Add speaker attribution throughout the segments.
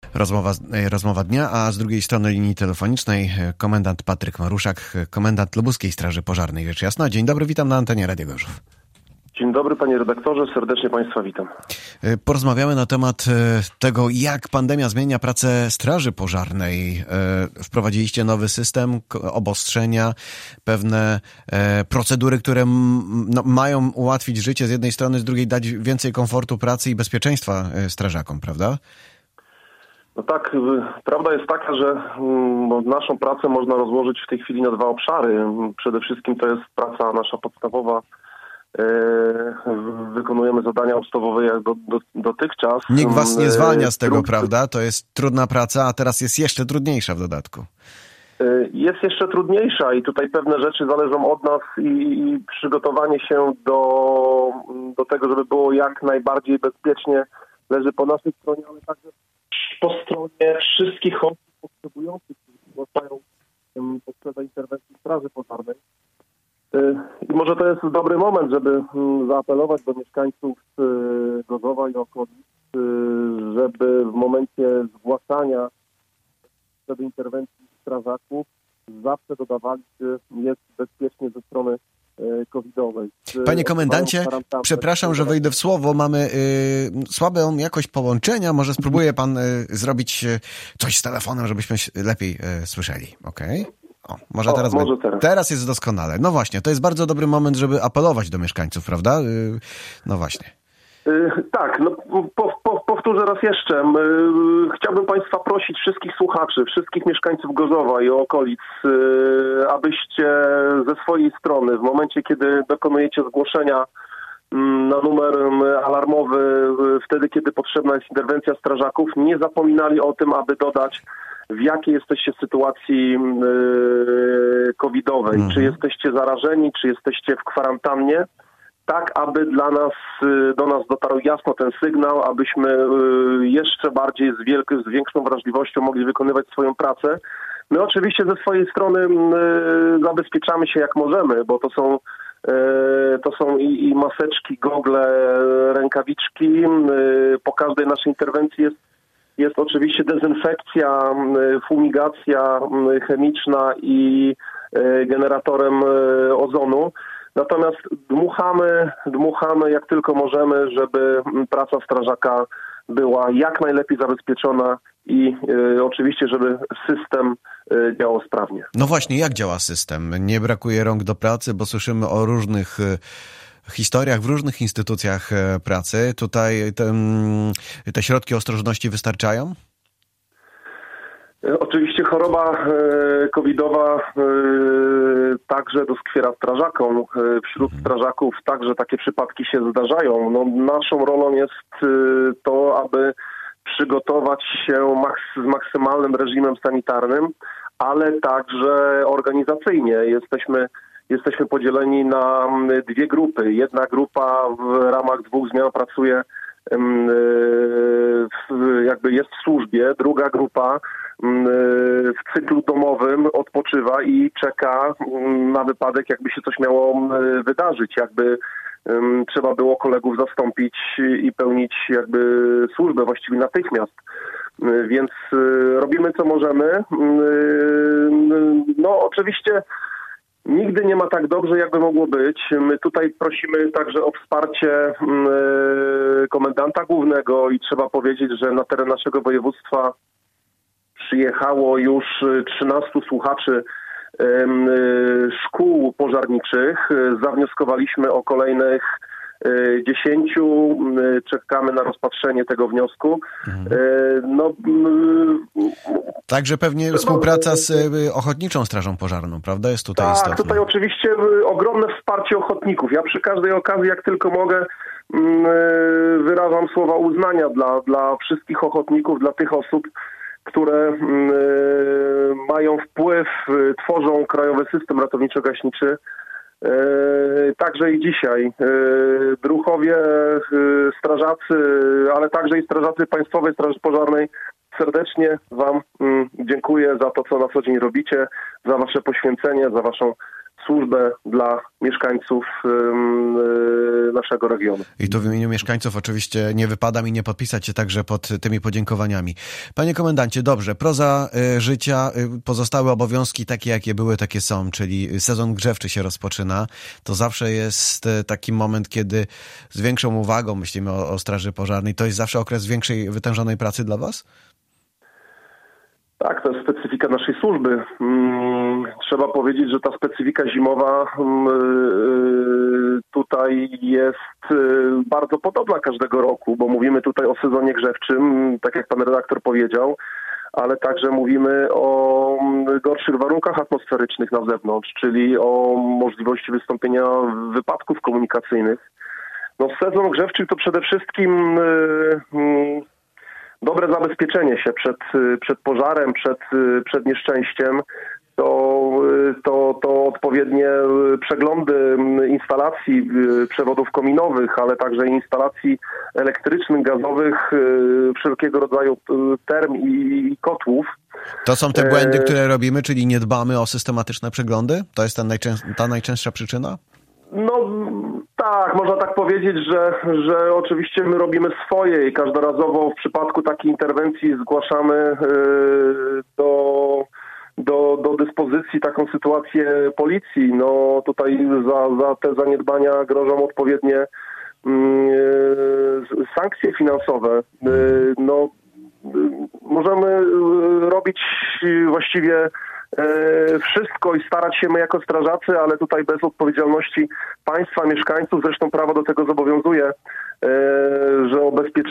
Speaker 1: Rozmowa dnia, a z drugiej strony linii telefonicznej komendant Patryk Maruszak, komendant Lubuskiej Straży Pożarnej. Rzecz jasna. Dzień dobry, witam na antenie Radia Gorzów.
Speaker 2: Dzień dobry, panie redaktorze, serdecznie państwa witam.
Speaker 1: Porozmawiamy na temat tego, jak pandemia zmienia pracę Straży Pożarnej. Wprowadziliście nowy system, obostrzenia, pewne procedury, które mają ułatwić życie z jednej strony, z drugiej dać więcej komfortu pracy i bezpieczeństwa strażakom, prawda?
Speaker 2: No tak, prawda jest taka, że naszą pracę można rozłożyć w tej chwili na dwa obszary. Przede wszystkim to jest praca nasza podstawowa. Wykonujemy zadania ustawowe jak dotychczas.
Speaker 1: Nikt was nie zwalnia z tego, prawda? To jest trudna praca, a teraz jest jeszcze trudniejsza w dodatku.
Speaker 2: Jest jeszcze trudniejsza i tutaj pewne rzeczy zależą od nas i przygotowanie się do tego, żeby było jak najbardziej bezpiecznie, leży po naszej stronie, ale także po stronie wszystkich osób potrzebujących, którzy zgłaszają potrzebę interwencji Straży Pożarnej. I może to jest dobry moment, żeby zaapelować do mieszkańców Gorzowa i okolic, żeby w momencie zgłaszania potrzeby interwencji strażaków zawsze dodawali, czy jest bezpiecznie ze strony covidowej.
Speaker 1: Panie komendancie, przepraszam, że wejdę w słowo. Mamy słabą jakość połączenia. Może spróbuje pan zrobić coś z telefonem, żebyśmy lepiej słyszeli. Okej? Może teraz. Teraz jest doskonale. No właśnie, to jest bardzo dobry moment, żeby apelować do mieszkańców, prawda? No właśnie.
Speaker 2: Tak, no powtórzę raz jeszcze. Chciałbym państwa prosić, wszystkich słuchaczy, wszystkich mieszkańców Gorzowa i okolic, abyście ze swojej strony, w momencie kiedy dokonujecie zgłoszenia na numer alarmowy, wtedy kiedy potrzebna jest interwencja strażaków, nie zapominali o tym, aby dodać, w jakiej jesteście sytuacji covidowej. Czy jesteście zarażeni, czy jesteście w kwarantannie, tak aby do nas dotarł jasno ten sygnał, abyśmy jeszcze bardziej z większą wrażliwością mogli wykonywać swoją pracę. My oczywiście ze swojej strony zabezpieczamy się jak możemy, bo to są i maseczki, gogle, rękawiczki. Po każdej naszej interwencji jest oczywiście dezynfekcja, fumigacja chemiczna i generatorem ozonu. Natomiast dmuchamy jak tylko możemy, żeby praca strażaka była jak najlepiej zabezpieczona i oczywiście, żeby system działał sprawnie.
Speaker 1: No właśnie, jak działa system? Nie brakuje rąk do pracy, bo słyszymy o różnych historiach w różnych instytucjach pracy. Tutaj te środki ostrożności wystarczają?
Speaker 2: Oczywiście choroba covidowa także doskwiera strażakom. Wśród strażaków także takie przypadki się zdarzają. No, naszą rolą jest to, aby przygotować się z maksymalnym reżimem sanitarnym, ale także organizacyjnie. Jesteśmy podzieleni na dwie grupy. Jedna grupa w ramach 2 zmian pracuje, jakby jest w służbie, druga grupa w cyklu domowym odpoczywa i czeka na wypadek, jakby się coś miało wydarzyć, jakby trzeba było kolegów zastąpić i pełnić jakby służbę właściwie natychmiast. Więc robimy co możemy. No oczywiście nigdy nie ma tak dobrze, jakby mogło być. My tutaj prosimy także o wsparcie komendanta głównego i trzeba powiedzieć, że na teren naszego województwa przyjechało już 13 słuchaczy szkół pożarniczych. Zawnioskowaliśmy o kolejnych 10. Czekamy na rozpatrzenie tego wniosku.
Speaker 1: Także pewnie współpraca z Ochotniczą Strażą Pożarną, prawda? Jest tutaj istotna.
Speaker 2: Tak, tutaj oczywiście ogromne wsparcie ochotników. Ja przy każdej okazji, jak tylko mogę, wyrażam słowa uznania dla wszystkich ochotników, dla tych osób, które mają wpływ, tworzą krajowy system ratowniczo-gaśniczy. Także i dzisiaj druhowie, strażacy, ale także i strażacy Państwowej Straży Pożarnej, serdecznie Wam dziękuję za to, co na co dzień robicie, za Wasze poświęcenie, za Waszą służbę dla mieszkańców naszego regionu.
Speaker 1: I tu w imieniu mieszkańców oczywiście nie wypada mi nie podpisać się także pod tymi podziękowaniami. Panie komendancie, dobrze, proza życia, pozostałe obowiązki takie, jakie były, takie są, czyli sezon grzewczy się rozpoczyna. To zawsze jest taki moment, kiedy z większą uwagą myślimy o Straży Pożarnej. To jest zawsze okres większej, wytężonej pracy dla was?
Speaker 2: Tak, to jest specyfika naszej służby. Trzeba powiedzieć, że ta specyfika zimowa tutaj jest bardzo podobna każdego roku, bo mówimy tutaj o sezonie grzewczym, tak jak pan redaktor powiedział, ale także mówimy o gorszych warunkach atmosferycznych na zewnątrz, czyli o możliwości wystąpienia wypadków komunikacyjnych. No, sezon grzewczy to przede wszystkim dobre zabezpieczenie się przed pożarem, przed nieszczęściem, to odpowiednie przeglądy instalacji przewodów kominowych, ale także instalacji elektrycznych, gazowych, wszelkiego rodzaju term i kotłów.
Speaker 1: To są te błędy, które robimy, czyli nie dbamy o systematyczne przeglądy? To jest ta najczęstsza przyczyna? No
Speaker 2: tak, można tak powiedzieć, że oczywiście my robimy swoje i każdorazowo w przypadku takiej interwencji zgłaszamy do dyspozycji taką sytuację policji. No tutaj za te zaniedbania grożą odpowiednie sankcje finansowe. No możemy robić właściwie wszystko i starać się my jako strażacy, ale tutaj bez odpowiedzialności państwa, mieszkańców, zresztą prawo do tego zobowiązuje, że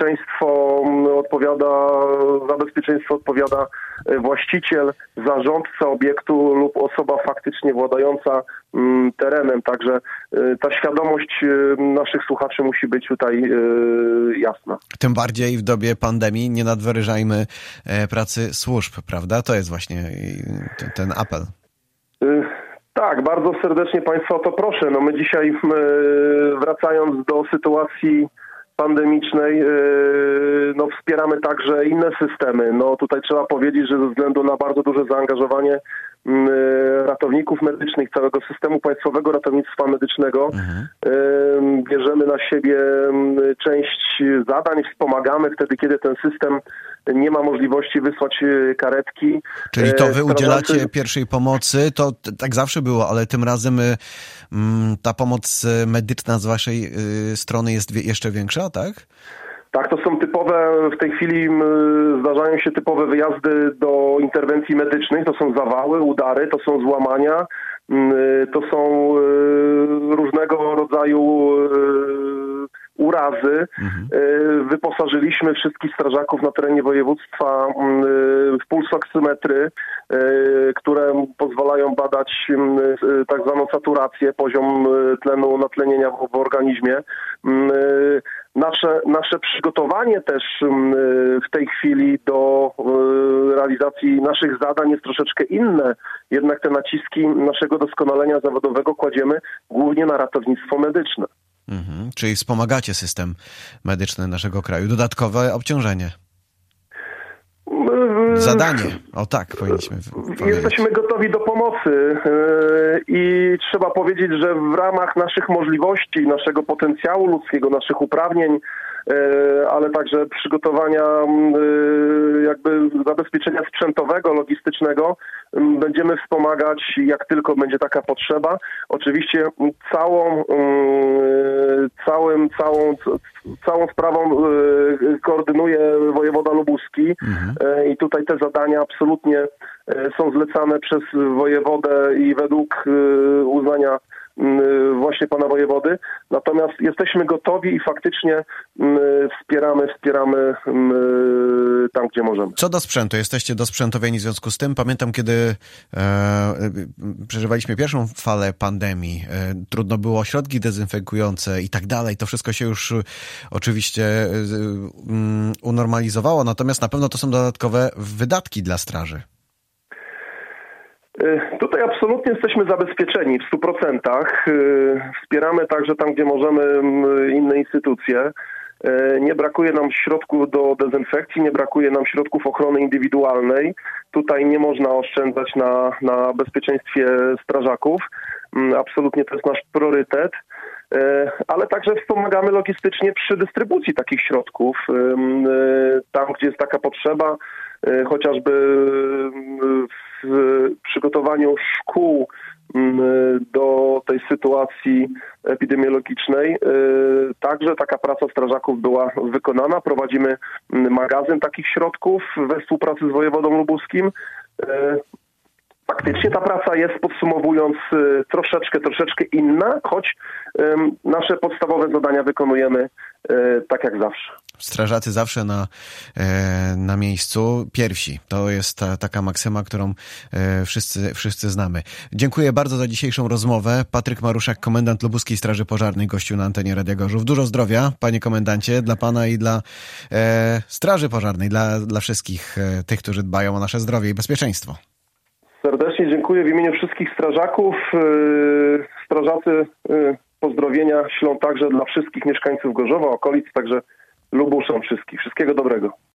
Speaker 2: za bezpieczeństwo odpowiada właściciel, zarządca obiektu lub osoba faktycznie władająca terenem. Także ta świadomość naszych słuchaczy musi być tutaj jasna.
Speaker 1: Tym bardziej w dobie pandemii nie nadwyrężajmy pracy służb, prawda? To jest właśnie ten apel.
Speaker 2: Tak, bardzo serdecznie Państwa o to proszę. No my dzisiaj, wracając do sytuacji pandemicznej, no wspieramy także inne systemy. No tutaj trzeba powiedzieć, że ze względu na bardzo duże zaangażowanie ratowników medycznych, całego systemu państwowego ratownictwa medycznego, bierzemy na siebie część zadań, wspomagamy wtedy, kiedy ten system nie ma możliwości wysłać karetki.
Speaker 1: Czyli to wy udzielacie pierwszej pomocy, to tak zawsze było, ale tym razem ta pomoc medyczna z waszej strony jest jeszcze większa, tak?
Speaker 2: Tak, to są typowe, w tej chwili zdarzają się typowe wyjazdy do interwencji medycznych, to są zawały, udary, to są złamania, to są różnego rodzaju urazy. Wyposażyliśmy wszystkich strażaków na terenie województwa w pulsoksymetry, które pozwalają badać tak zwaną saturację, poziom tlenu, natlenienia w organizmie. Nasze przygotowanie też w tej chwili do realizacji naszych zadań jest troszeczkę inne. Jednak te naciski naszego doskonalenia zawodowego kładziemy głównie na ratownictwo medyczne.
Speaker 1: Czyli wspomagacie system medyczny naszego kraju. Dodatkowe obciążenie. Zadanie. O tak, powinniśmy powiedzieć.
Speaker 2: Jesteśmy gotowi do pomocy i trzeba powiedzieć, że w ramach naszych możliwości, naszego potencjału ludzkiego, naszych uprawnień, ale także przygotowania jakby zabezpieczenia sprzętowego, logistycznego, będziemy wspomagać, jak tylko będzie taka potrzeba. Oczywiście całą sprawą koordynuje wojewoda lubuski i tutaj te zadania absolutnie są zlecane przez wojewodę i według uznania właśnie pana wojewody. Natomiast jesteśmy gotowi i faktycznie wspieramy tam, gdzie możemy.
Speaker 1: Co do sprzętu? Jesteście dosprzętowieni w związku z tym? Pamiętam, kiedy przeżywaliśmy pierwszą falę pandemii. Trudno było środki dezynfekujące i tak dalej. To wszystko się już oczywiście unormalizowało. Natomiast na pewno to są dodatkowe wydatki dla straży.
Speaker 2: Tutaj absolutnie jesteśmy zabezpieczeni w 100%. Wspieramy także tam, gdzie możemy, inne instytucje. Nie brakuje nam środków do dezynfekcji, nie brakuje nam środków ochrony indywidualnej. Tutaj nie można oszczędzać na bezpieczeństwie strażaków. Absolutnie to jest nasz priorytet. Ale także wspomagamy logistycznie przy dystrybucji takich środków. Tam, gdzie jest taka potrzeba, chociażby w przygotowaniu szkół do tej sytuacji epidemiologicznej. Także taka praca strażaków była wykonana. Prowadzimy magazyn takich środków we współpracy z wojewodą lubuskim. Faktycznie ta praca jest, podsumowując, troszeczkę inna, choć nasze podstawowe zadania wykonujemy tak jak zawsze.
Speaker 1: Strażacy zawsze na miejscu pierwsi. To jest taka maksyma, którą wszyscy znamy. Dziękuję bardzo za dzisiejszą rozmowę. Patryk Maruszak, komendant Lubuskiej Straży Pożarnej, gościu na antenie Radia Gorzów. Dużo zdrowia, panie komendancie, dla pana i dla Straży Pożarnej, dla wszystkich tych, którzy dbają o nasze zdrowie i bezpieczeństwo.
Speaker 2: Serdecznie dziękuję w imieniu wszystkich strażaków. Strażacy pozdrowienia ślą także dla wszystkich mieszkańców Gorzowa, okolic, także Lubuszan wszystkich. Wszystkiego dobrego.